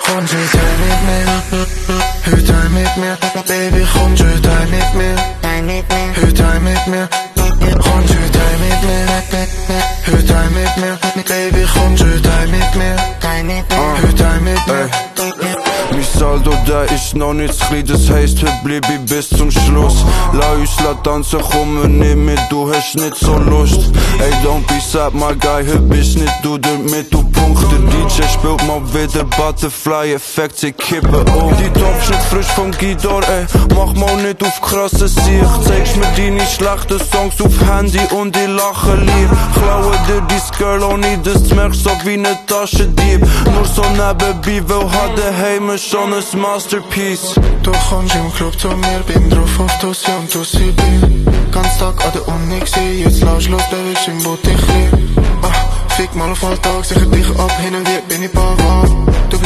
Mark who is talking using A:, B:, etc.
A: kommst heute heim mit mir, heute heim mit mir, Baby, kommst heute heim mit mir, heute heim mit mir, kommst heute heim mit mir, heute heim mit mir, Baby, kommst heute heim mit mir, heute heim mit mir.
B: Mein Saldo, der ist noch nicht zu klein, das heisst, heute bleib ich bis zum Schluss. Lass uns tanzen, komm nicht mit, du hast nicht so Lust. Ey, don't be sad, my guy, heute bist nicht du der Mittelpunkt. Der DJ spielt mal wieder Butterfly-Effekt, sie kippen um. Die Tops nicht frisch vom Guidor, ey, mach mal nicht auf krasse Sicht. Zeigst mir deine schlechten Songs auf Handy und ich lache lieb. Klaue dir dein Girl, ohne das du merkst, so wie ne Taschendieb. Nur so nebenbei, weil hat daheim schon ein Masterpiece.
A: Du kommst im Club zu mir, bin drauf auf Tussi und Tussi bin. Ganz Tag an der Uni gsi, jetzt lass los, der willst im Boot dich lieb. Fick mal auf Alltag, sicher dich ab, hin und wieder bin ich Pava.